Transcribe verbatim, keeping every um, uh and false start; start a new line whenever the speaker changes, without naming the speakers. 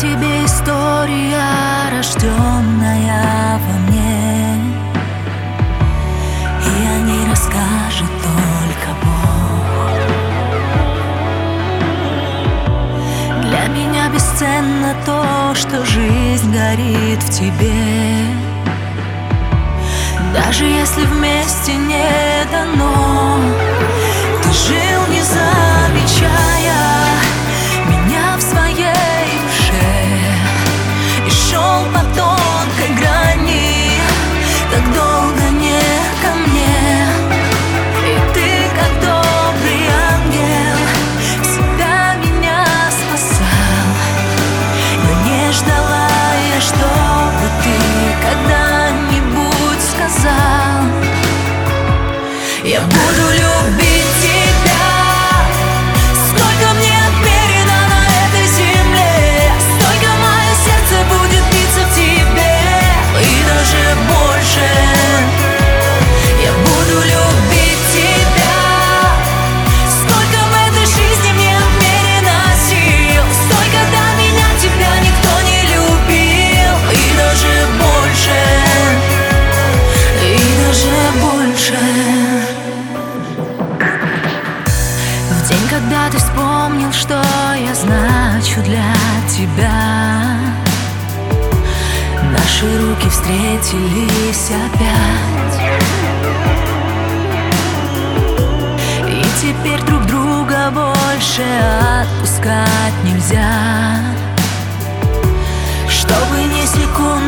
тебе история, рожденная во мне, и о ней расскажет только Бог. Для меня бесценно то, что жизнь горит в тебе, даже если вместе не дано. Ты жил, не замечая меня в своей душе, и шел по тонкой грани, так долго не ко мне. И ты, как добрый ангел, всегда меня спасал, но не ждала я, чтобы ты когда-нибудь сказал: я буду любить тебя, сколько мне отмерено на этой земле, столько мое сердце будет биться в тебе, и даже больше. Я буду любить тебя, сколько в этой жизни мне отмерено сил, столько до меня тебя никто не любил, и даже больше, и даже больше. В день, когда ты вспомнил, что я значу для тебя, наши руки встретились опять, и теперь друг друга больше отпускать нельзя, чтобы ни секунды